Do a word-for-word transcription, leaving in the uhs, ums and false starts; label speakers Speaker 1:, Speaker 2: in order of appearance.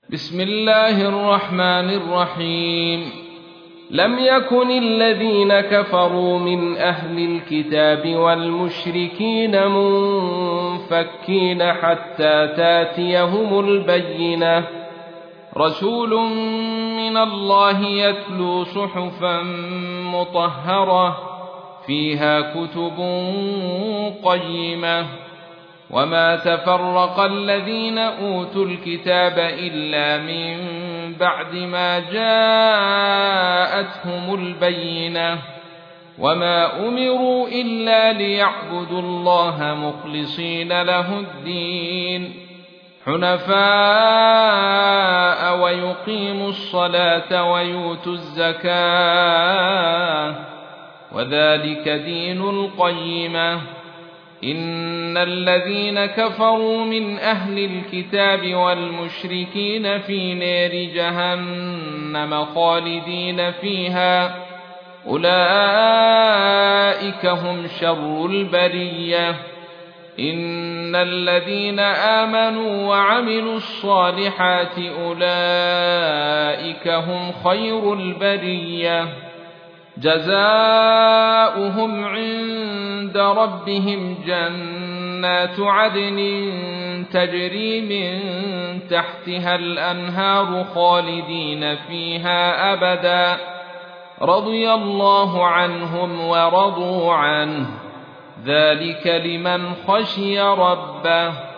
Speaker 1: بسم الله الرحمن الرحيم. لم يكن الذين كفروا من أهل الكتاب والمشركين منفكين حتى تاتيهم البينة، رسول من الله يتلو صحفا مطهرة فيها كتب قيمة. وما تفرق الذين أوتوا الكتاب إلا من بعد ما جاءتهم البينة، وما أمروا إلا ليعبدوا الله مخلصين له الدين حنفاء ويقيموا الصلاة ويؤتوا الزكاة، وذلك دين القيمة. إن الذين كفروا من أهل الكتاب والمشركين في نار جهنم خالدين فيها، أولئك هم شر البرية. إن الذين آمنوا وعملوا الصالحات أولئك هم خير البرية، جزاؤهم عند ربهم جنات عدن تجري من تحتها الأنهار خالدين فيها أبدا، رضي الله عنهم ورضوا عنه، ذلك لمن خشي ربه.